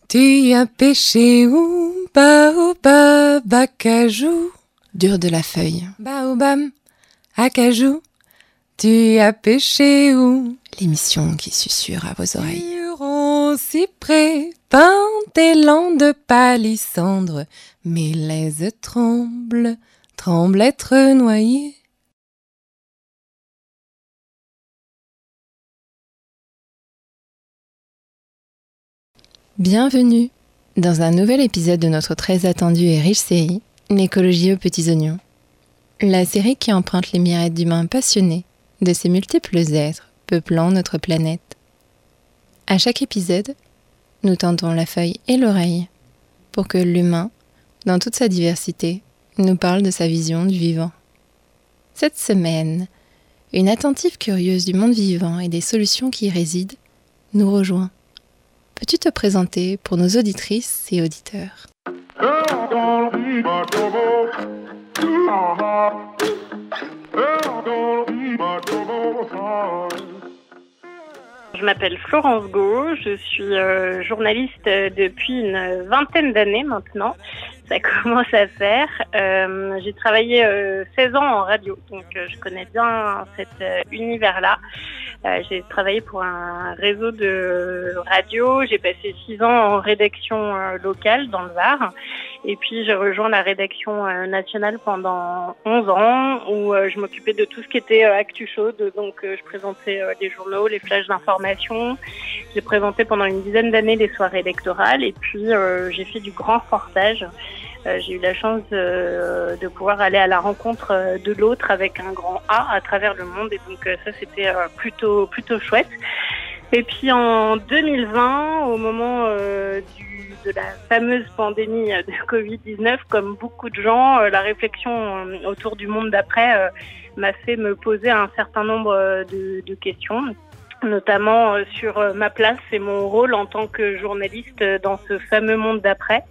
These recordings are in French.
Tu as pêché où? Baobab, acajou. Dur de la feuille. Baobab, acajou. Tu as pêché où? L'émission qui susurre à vos oreilles. Huron, cyprès, pin, élan de palissandre. Mes laises tremblent, tremblent être noyées. Bienvenue dans un nouvel épisode de notre très attendue et riche série, l'écologie aux petits oignons. La série qui emprunte les mirettes d'humains passionnés de ces multiples êtres peuplant notre planète. À chaque épisode, nous tendons la feuille et l'oreille pour que l'humain, dans toute sa diversité, nous parle de sa vision du vivant. Cette semaine, une attentive curieuse du monde vivant et des solutions qui y résident nous rejoint. Peux-tu te présenter pour nos auditrices et auditeurs? Je m'appelle Florence Gau, je suis journaliste depuis une vingtaine d'années maintenant. Ça commence à faire. J'ai travaillé 16 ans en radio, donc je connais bien cet univers-là. J'ai travaillé pour un réseau de radio, j'ai passé 6 ans en rédaction locale dans le Var. Et puis j'ai rejoint la rédaction nationale pendant 11 ans où je m'occupais de tout ce qui était actu chaude. Donc je présentais les journaux, les flashs d'information. J'ai présenté pendant une dizaine d'années les soirées électorales et puis j'ai fait du grand reportage. J'ai eu la chance de pouvoir aller à la rencontre de l'autre avec un grand A à travers le monde et donc ça c'était plutôt chouette. Et puis en 2020, au moment de la fameuse pandémie de Covid-19, comme beaucoup de gens, la réflexion autour du monde d'après m'a fait me poser un certain nombre de questions, notamment sur ma place et mon rôle en tant que journaliste dans ce fameux monde d'après.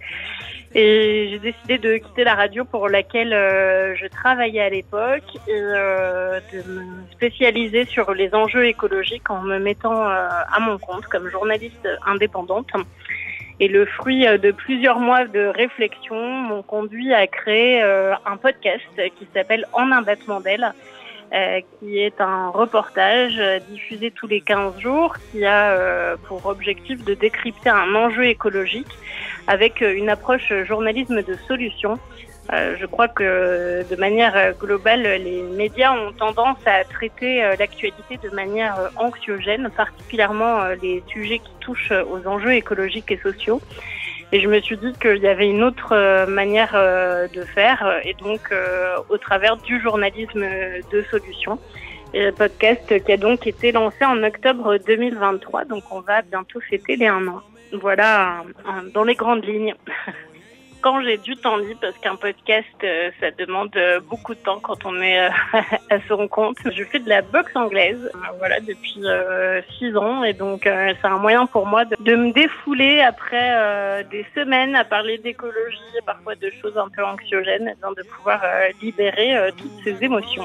Et j'ai décidé de quitter la radio pour laquelle je travaillais à l'époque et de me spécialiser sur les enjeux écologiques en me mettant à mon compte comme journaliste indépendante. Et le fruit de plusieurs mois de réflexion m'ont conduit à créer un podcast qui s'appelle En un battement d'aile, qui est un reportage diffusé tous les 15 jours qui a pour objectif de décrypter un enjeu écologique avec une approche journalisme de solution. Je crois que de manière globale, les médias ont tendance à traiter l'actualité de manière anxiogène, particulièrement les sujets qui touchent aux enjeux écologiques et sociaux. Et je me suis dit qu'il y avait une autre manière de faire, et donc au travers du journalisme de solution. Et le podcast qui a donc été lancé en octobre 2023, donc on va bientôt fêter les 1 an. Voilà, dans les grandes lignes. Quand j'ai du temps libre, parce qu'un podcast, ça demande beaucoup de temps quand on est à son compte. Je fais de la boxe anglaise, voilà, depuis 6 ans. Et donc, c'est un moyen pour moi de me défouler après des semaines à parler d'écologie et parfois de choses un peu anxiogènes, et de pouvoir libérer toutes ces émotions.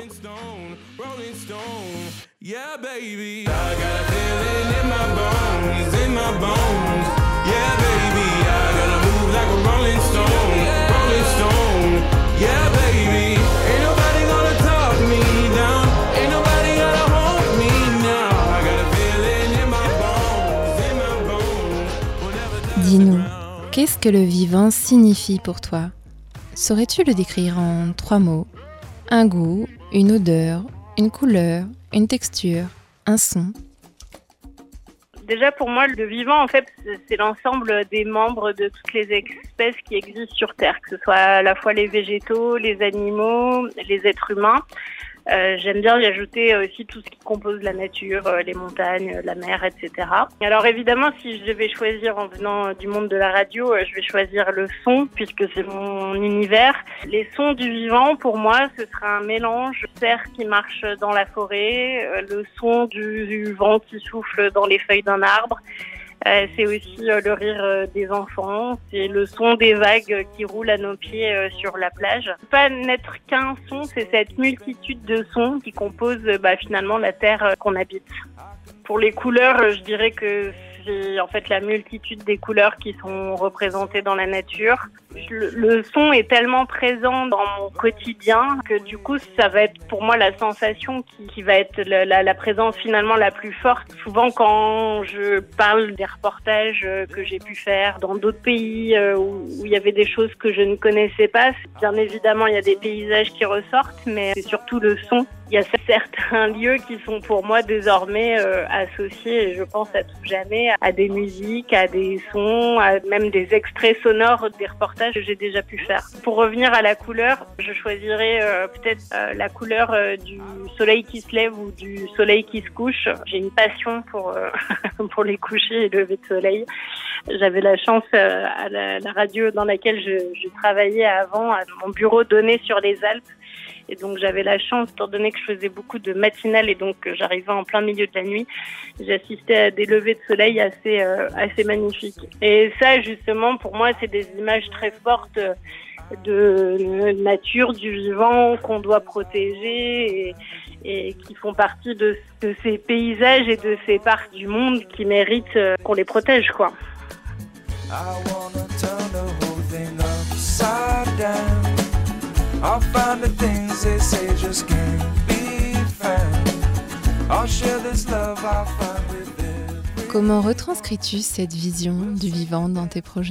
Yeah, baby, I got a feeling in my bones, in my bones. Yeah, baby, I gotta move like a rolling stone, rolling stone. Yeah, baby, ain't nobody gonna talk me down, ain't nobody gonna hold me now. I got a feeling in my bones. Dis-nous, qu'est-ce que le vivant signifie pour toi? Saurais-tu le décrire en 3 mots? Un goût, une odeur, une couleur, une texture, un son. Déjà pour moi, le vivant, en fait, c'est l'ensemble des membres de toutes les espèces qui existent sur Terre, que ce soit à la fois les végétaux, les animaux, les êtres humains. J'aime bien y ajouter aussi tout ce qui compose la nature, les montagnes, la mer, etc. Alors évidemment, si je devais choisir en venant du monde de la radio, je vais choisir le son, puisque c'est mon univers. Les sons du vivant, pour moi, ce serait un mélange de cerf qui marche dans la forêt, le son du vent qui souffle dans les feuilles d'un arbre. C'est aussi le rire des enfants, c'est le son des vagues qui roulent à nos pieds sur la plage. Pas n'être qu'un son, c'est cette multitude de sons qui composent finalement la terre qu'on habite. Pour les couleurs, je dirais que J'ai en fait la multitude des couleurs qui sont représentées dans la nature. Le son est tellement présent dans mon quotidien que du coup, ça va être pour moi la sensation qui va être la présence finalement la plus forte. Souvent, quand je parle des reportages que j'ai pu faire dans d'autres pays où il y avait des choses que je ne connaissais pas, bien évidemment, il y a des paysages qui ressortent, mais c'est surtout le son. Il y a certains lieux qui sont pour moi désormais associés, je pense à tout jamais, à des musiques, à des sons, à même des extraits sonores des reportages que j'ai déjà pu faire. Pour revenir à la couleur, je choisirais peut-être la couleur du soleil qui se lève ou du soleil qui se couche. J'ai une passion pour pour les couchers et levers de soleil. J'avais la chance à la radio dans laquelle je travaillais avant, à mon bureau donnait sur les Alpes. Et donc j'avais la chance, étant donné que je faisais beaucoup de matinales et donc j'arrivais en plein milieu de la nuit, j'assistais à des levées de soleil assez magnifiques. Et ça justement pour moi c'est des images très fortes de nature, du vivant qu'on doit protéger et qui font partie de ces paysages et de ces parts du monde qui méritent qu'on les protège, quoi. I wanna turn the whole thing upside down. I'll find the things they say just can't be found. I'll share this love I'll find with them. Comment retranscris-tu cette vision du vivant dans tes projets ?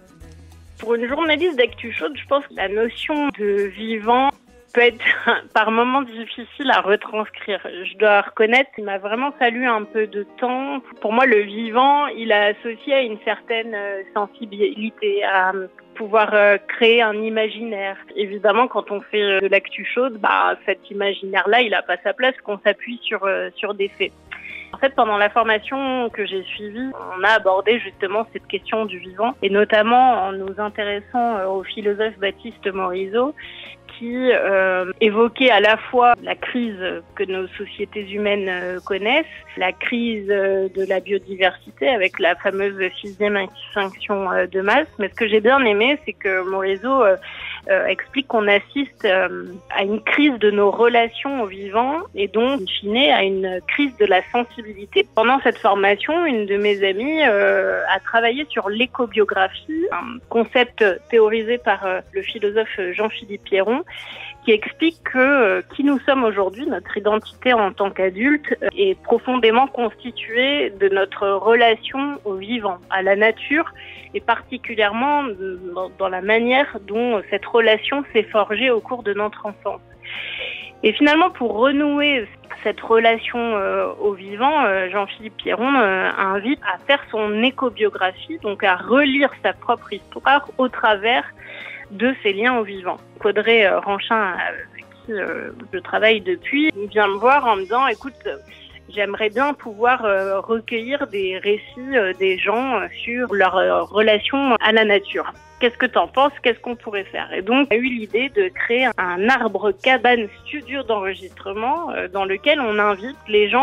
Pour une journaliste d'actu chaude, je pense que la notion de vivant peut être par moments difficile à retranscrire. Je dois reconnaître qu'il m'a vraiment fallu un peu de temps. Pour moi, le vivant, il est associé à une certaine sensibilité, à pouvoir créer un imaginaire. Évidemment, quand on fait de l'actu chaude, cet imaginaire-là, il n'a pas sa place, qu'on s'appuie sur des faits. En fait, pendant la formation que j'ai suivie, on a abordé justement cette question du vivant, et notamment en nous intéressant au philosophe Baptiste Morisot, qui évoquait à la fois la crise que nos sociétés humaines connaissent, la crise de la biodiversité avec la fameuse 6e extinction de masse. Mais ce que j'ai bien aimé, c'est que Morisot explique qu'on assiste à une crise de nos relations au vivant et donc, in fine, à une crise de la sensibilité. Pendant cette formation, une de mes amies a travaillé sur l'écobiographie, un concept théorisé par le philosophe Jean-Philippe Pierron, qui explique que qui nous sommes aujourd'hui, notre identité en tant qu'adulte, est profondément constituée de notre relation au vivant, à la nature, et particulièrement dans la manière dont cette relation s'est forgée au cours de notre enfance. Et finalement, pour renouer cette relation au vivant, Jean-Philippe Pierron invite à faire son écobiographie, donc à relire sa propre histoire au travers de ses liens au vivant. Audrey Ranchin, avec qui je travaille depuis, vient me voir en me disant « Écoute, j'aimerais bien pouvoir recueillir des récits des gens sur leur relation à la nature. Qu'est-ce que t'en penses ? Qu'est-ce qu'on pourrait faire ?» Et donc, j'ai eu l'idée de créer un arbre cabane studio d'enregistrement dans lequel on invite les gens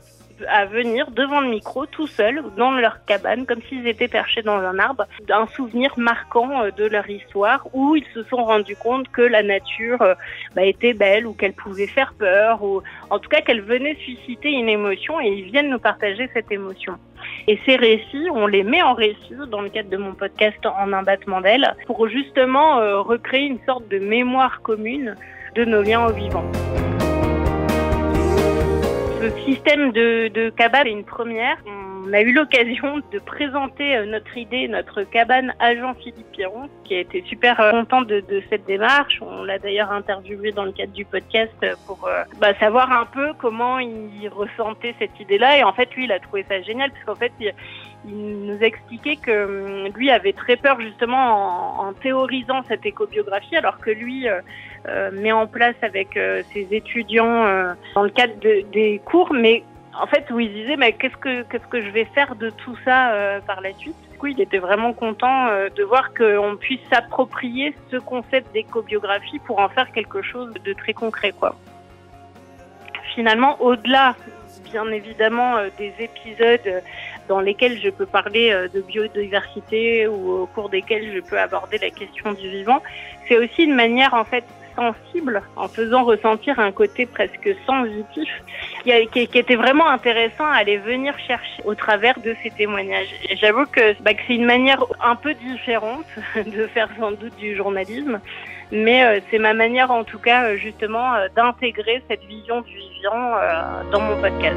à venir devant le micro tout seuls dans leur cabane comme s'ils étaient perchés dans un arbre, d'un souvenir marquant de leur histoire où ils se sont rendus compte que la nature était belle ou qu'elle pouvait faire peur ou en tout cas qu'elle venait susciter une émotion et ils viennent nous partager cette émotion. Et ces récits, on les met en récit dans le cadre de mon podcast En un battement d'ailes pour justement recréer une sorte de mémoire commune de nos liens au vivant. Le système de cabane est une première. On a eu l'occasion de présenter notre idée, notre cabane à Jean-Philippe Pierron, qui a été super content de cette démarche. On l'a d'ailleurs interviewé dans le cadre du podcast pour savoir un peu comment il ressentait cette idée-là. Et en fait, lui, il a trouvé ça génial, parce qu'en fait, il nous expliquait que lui avait très peur justement en théorisant cette écobiographie, alors que lui met en place avec ses étudiants dans le cadre des cours, mais en fait où il disait qu'est-ce que je vais faire de tout ça par la suite. Du coup, il était vraiment content de voir qu'on puisse s'approprier ce concept d'écobiographie pour en faire quelque chose de très concret, quoi. Finalement, au-delà bien évidemment des épisodes dans lesquels je peux parler de biodiversité ou au cours desquels je peux aborder la question du vivant, c'est aussi une manière, en fait, sensible, en faisant ressentir un côté presque sensitif, qui était vraiment intéressant à aller venir chercher au travers de ces témoignages. Et j'avoue que c'est une manière un peu différente de faire sans doute du journalisme, mais c'est ma manière en tout cas justement d'intégrer cette vision du vivant dans mon podcast.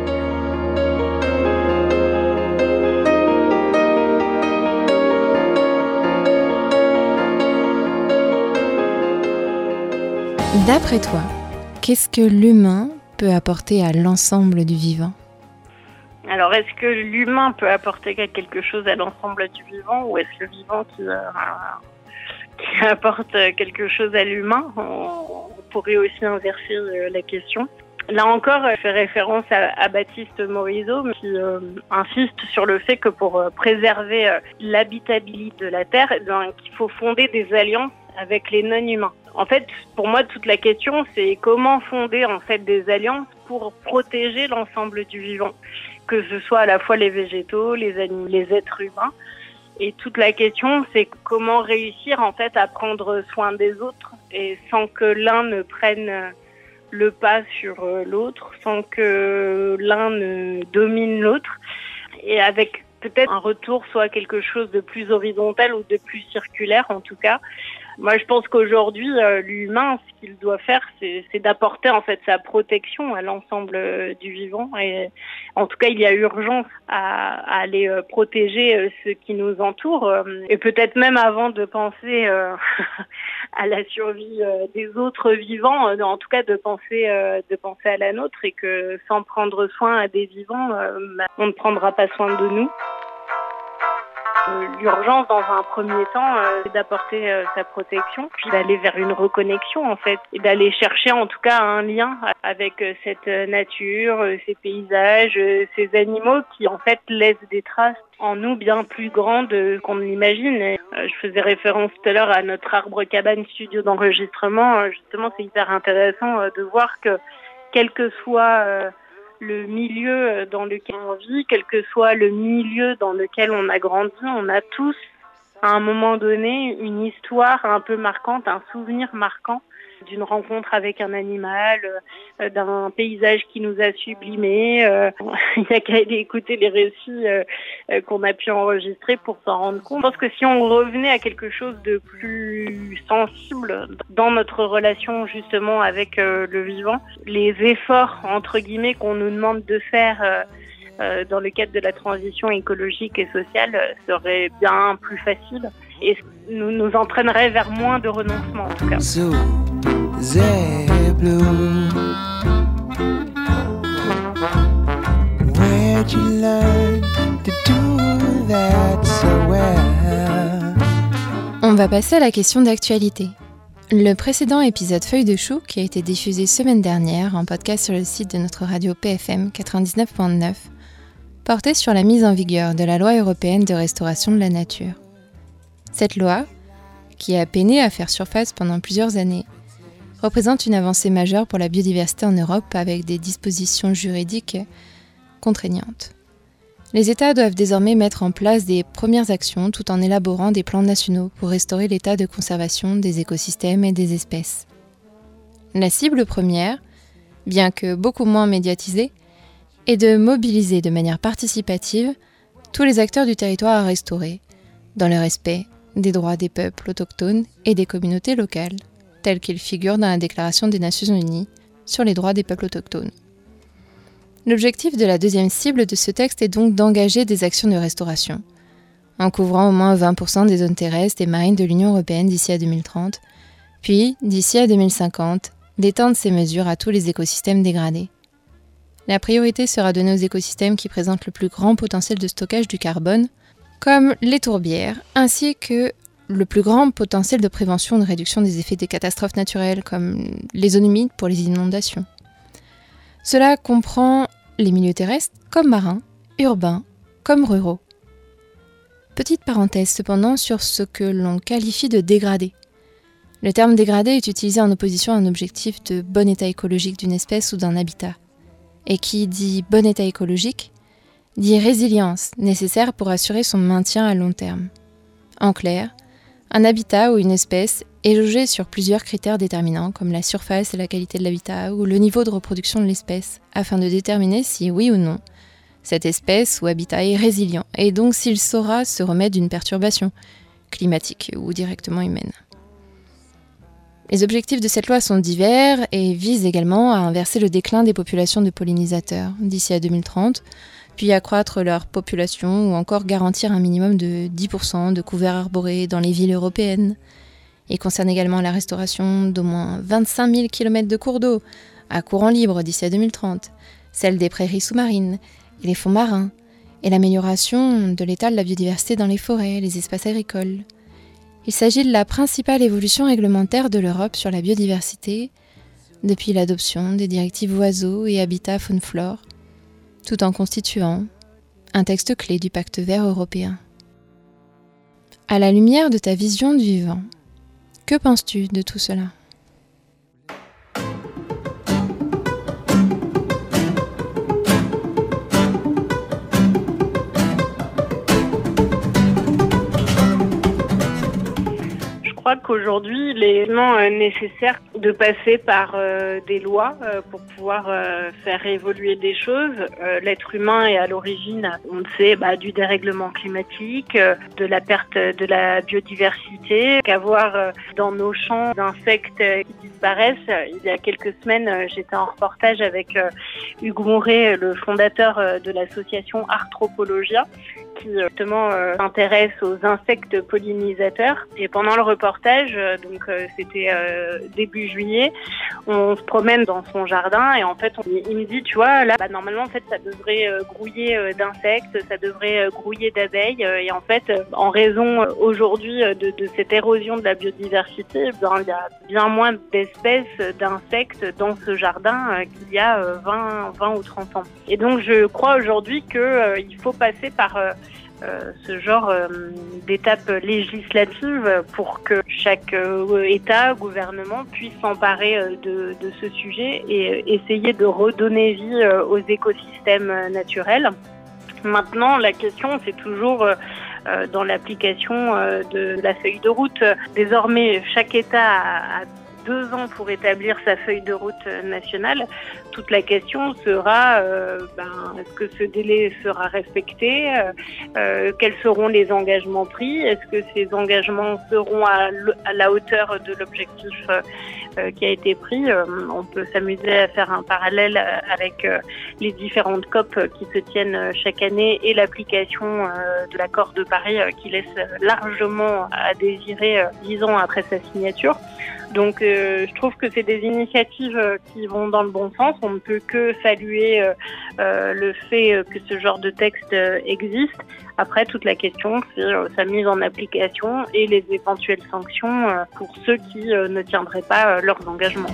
D'après toi, qu'est-ce que l'humain peut apporter à l'ensemble du vivant ? Alors, est-ce que l'humain peut apporter quelque chose à l'ensemble du vivant, ou est-ce le vivant qui apporte quelque chose à l'humain ? On pourrait aussi inverser la question. Là encore, je fais référence à Baptiste Morisot, qui insiste sur le fait que pour préserver l'habitabilité de la Terre, qu'il faut fonder des alliances avec les non-humains. En fait, pour moi, toute la question, c'est comment fonder en fait des alliances pour protéger l'ensemble du vivant, que ce soit à la fois les végétaux, les animaux, les êtres humains. Et toute la question, c'est comment réussir en fait à prendre soin des autres et sans que l'un ne prenne le pas sur l'autre, sans que l'un ne domine l'autre, et avec peut-être un retour soit quelque chose de plus horizontal ou de plus circulaire en tout cas. Moi, je pense qu'aujourd'hui, l'humain, ce qu'il doit faire, c'est d'apporter en fait sa protection à l'ensemble du vivant. Et en tout cas, il y a urgence à aller protéger ce qui nous entoure. Et peut-être même avant de penser à la survie des autres vivants, en tout cas de penser à la nôtre, et que sans prendre soin à des vivants, on ne prendra pas soin de nous. L'urgence, dans un premier temps, c'est d'apporter sa protection, puis d'aller vers une reconnexion, en fait, et d'aller chercher, en tout cas, un lien avec cette nature, ces paysages, ces animaux qui, en fait, laissent des traces en nous bien plus grandes qu'on ne l'imagine. Et, je faisais référence tout à l'heure à notre arbre cabane studio d'enregistrement. Justement, c'est hyper intéressant de voir que, quel que soit le milieu dans lequel on vit, quel que soit le milieu dans lequel on a grandi, on a tous, à un moment donné, une histoire un peu marquante, un souvenir marquant d'une rencontre avec un animal, d'un paysage qui nous a sublimés. Il n'y a qu'à aller écouter les récits qu'on a pu enregistrer pour s'en rendre compte. Je pense que si on revenait à quelque chose de plus sensible dans notre relation justement avec le vivant, les efforts entre guillemets qu'on nous demande de faire dans le cadre de la transition écologique et sociale seraient bien plus faciles et nous entraînerait vers moins de renoncement en tout cas. Blue. Where'd you learn to do that so well? On va passer à la question d'actualité. Le précédent épisode Feuille de chou, qui a été diffusé semaine dernière en podcast sur le site de notre radio PFM 99.9, portait sur la mise en vigueur de la loi européenne de restauration de la nature. Cette loi, qui a peiné à faire surface pendant plusieurs années, représente une avancée majeure pour la biodiversité en Europe avec des dispositions juridiques contraignantes. Les États doivent désormais mettre en place des premières actions tout en élaborant des plans nationaux pour restaurer l'état de conservation des écosystèmes et des espèces. La cible première, bien que beaucoup moins médiatisée, est de mobiliser de manière participative tous les acteurs du territoire à restaurer, dans le respect des droits des peuples autochtones et des communautés locales, tel qu'il figure dans la Déclaration des Nations Unies sur les droits des peuples autochtones. L'objectif de la deuxième cible de ce texte est donc d'engager des actions de restauration, en couvrant au moins 20% des zones terrestres et marines de l'Union européenne d'ici à 2030, puis, d'ici à 2050, d'étendre ces mesures à tous les écosystèmes dégradés. La priorité sera donnée aux écosystèmes qui présentent le plus grand potentiel de stockage du carbone, comme les tourbières, ainsi que le plus grand potentiel de prévention et de réduction des effets des catastrophes naturelles, comme les zones humides pour les inondations. Cela comprend les milieux terrestres comme marins, urbains comme ruraux. Petite parenthèse cependant sur ce que l'on qualifie de dégradé. Le terme dégradé est utilisé en opposition à un objectif de bon état écologique d'une espèce ou d'un habitat. Et qui dit bon état écologique, dit résilience nécessaire pour assurer son maintien à long terme. En clair, un habitat ou une espèce est jaugé sur plusieurs critères déterminants comme la surface et la qualité de l'habitat ou le niveau de reproduction de l'espèce, afin de déterminer si oui ou non cette espèce ou habitat est résilient et donc s'il saura se remettre d'une perturbation climatique ou directement humaine. Les objectifs de cette loi sont divers et visent également à inverser le déclin des populations de pollinisateurs d'ici à 2030, puis accroître leur population ou encore garantir un minimum de 10% de couverts arborés dans les villes européennes. Il concerne également la restauration d'au moins 25 000 km de cours d'eau à courant libre d'ici à 2030, celle des prairies sous-marines et les fonds marins, et l'amélioration de l'état de la biodiversité dans les forêts et les espaces agricoles. Il s'agit de la principale évolution réglementaire de l'Europe sur la biodiversité depuis l'adoption des directives oiseaux et habitat faune-flore, tout en constituant un texte clé du Pacte vert européen. À la lumière de ta vision du vivant, que penses-tu de tout cela ? Je crois qu'aujourd'hui, il est vraiment nécessaire de passer par des lois pour pouvoir faire évoluer des choses. L'être humain est à l'origine, on le sait, du dérèglement climatique, de la perte de la biodiversité, qu'avoir dans nos champs d'insectes qui disparaissent. Il y a quelques semaines, j'étais en reportage avec Hugues Mouret, le fondateur de l'association Arthropologia, qui justement s'intéresse aux insectes pollinisateurs. Et pendant le reportage, c'était début juillet, on se promène dans son jardin et en fait il me dit, tu vois, là normalement en fait ça devrait grouiller d'insectes, ça devrait grouiller d'abeilles et en fait en raison aujourd'hui de cette érosion de la biodiversité, il y a bien moins d'espèces d'insectes dans ce jardin qu'il y a 20 ou 30 ans. Et donc je crois aujourd'hui qu'il faut passer par ce genre d'étapes législatives pour que chaque État, gouvernement puisse s'emparer de ce sujet et essayer de redonner vie aux écosystèmes naturels. Maintenant, la question, c'est toujours dans l'application de la feuille de route. Désormais, chaque État a 2 ans pour établir sa feuille de route nationale. Toute la question sera est-ce que ce délai sera respecté, quels seront les engagements pris, est-ce que ces engagements seront à la hauteur de l'objectif qui a été pris. On peut s'amuser à faire un parallèle avec les différentes COP qui se tiennent chaque année et l'application de l'accord de Paris qui laisse largement à désirer 10 ans après sa signature. Donc je trouve que c'est des initiatives qui vont dans le bon sens. On ne peut que saluer le fait que ce genre de texte existe. Après, toute la question, c'est sa mise en application et les éventuelles sanctions pour ceux qui ne tiendraient pas leurs engagements.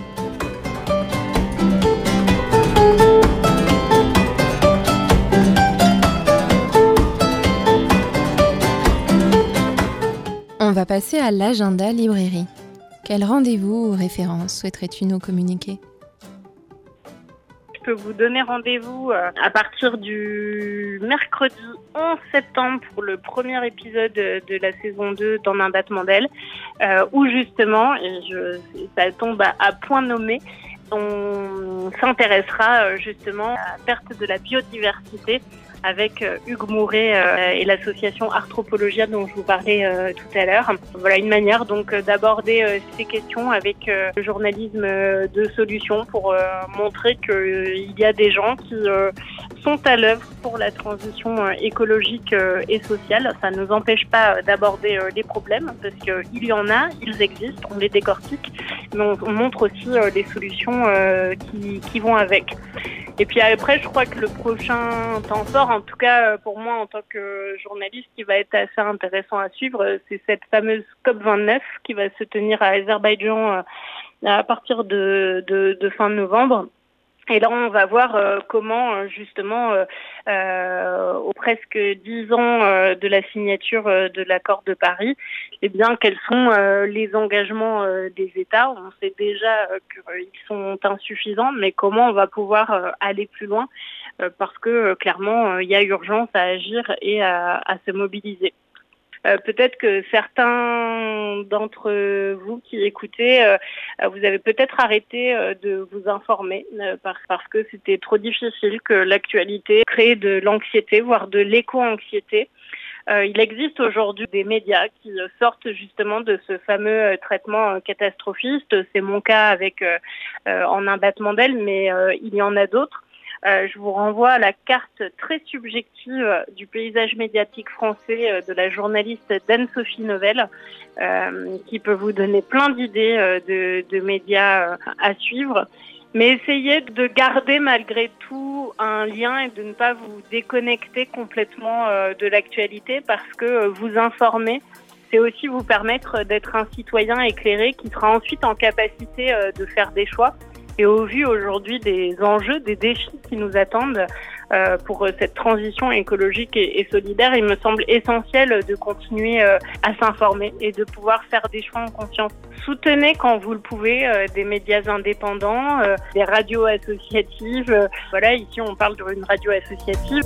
On va passer à l'agenda librairie. Quel rendez-vous ou référence souhaiterais-tu nous communiquer ? Je peux vous donner rendez-vous à partir du mercredi 11 septembre pour le premier épisode de la saison 2 d'En un battement d'aile, où justement, ça tombe à point nommé, on s'intéressera justement à la perte de la biodiversité avec Hugues Mouret et l'association Arthropologia dont je vous parlais tout à l'heure. Voilà une manière donc d'aborder ces questions avec le journalisme de solutions pour montrer qu'il y a des gens qui sont à l'œuvre pour la transition écologique et sociale. Ça ne nous empêche pas d'aborder les problèmes parce qu'il y en a, ils existent, on les décortique, mais on montre aussi les solutions qui vont avec. Et puis après, je crois que le prochain temps fort, en tout cas pour moi en tant que journaliste, qui va être assez intéressant à suivre, c'est cette fameuse COP29 qui va se tenir à Azerbaïdjan à partir de fin novembre. Et là, on va voir comment, justement, aux presque 10 ans de la signature de l'accord de Paris, eh bien, quels sont les engagements des États. On sait déjà qu'ils sont insuffisants, mais comment on va pouvoir aller plus loin parce que, clairement, il y a urgence à agir et à se mobiliser. Peut-être que certains d'entre vous qui écoutez, vous avez peut-être arrêté de vous informer parce que c'était trop difficile, que l'actualité crée de l'anxiété, voire de l'éco-anxiété. Il existe aujourd'hui des médias qui sortent justement de ce fameux traitement catastrophiste. C'est mon cas avec En un battement d'aile, mais il y en a d'autres. Je vous renvoie à la carte très subjective du paysage médiatique français de la journaliste Anne-Sophie Novelle, qui peut vous donner plein d'idées de médias à suivre. Mais essayez de garder malgré tout un lien et de ne pas vous déconnecter complètement de l'actualité, parce que vous informer, c'est aussi vous permettre d'être un citoyen éclairé qui sera ensuite en capacité de faire des choix. Et au vu aujourd'hui des enjeux, des défis qui nous attendent pour cette transition écologique et solidaire, il me semble essentiel de continuer à s'informer et de pouvoir faire des choix en conscience. Soutenez quand vous le pouvez des médias indépendants, des radios associatives. Voilà, ici on parle d'une radio associative.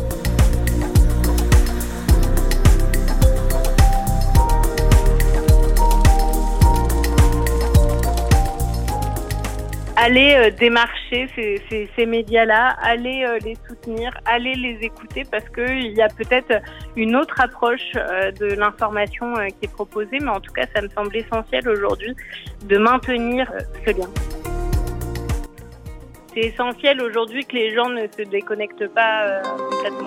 Allez démarcher ces médias-là, allez les soutenir, allez les écouter, parce qu'il y a peut-être une autre approche de l'information qui est proposée, mais en tout cas, ça me semble essentiel aujourd'hui de maintenir ce lien. C'est essentiel aujourd'hui que les gens ne se déconnectent pas complètement.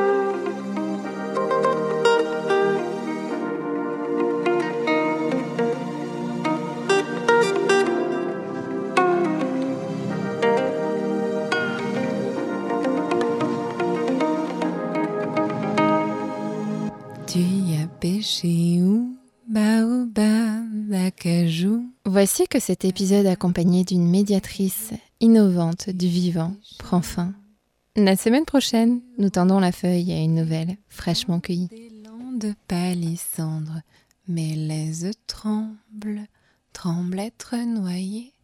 Tu y as pêché où? Baobab, acajou. Voici que cet épisode accompagné d'une médiatrice innovante du vivant prend fin. La semaine prochaine, nous tendons la feuille à une nouvelle fraîchement cueillie. Des landes de palissandre, mes lèzes tremblent, tremblent être noyées.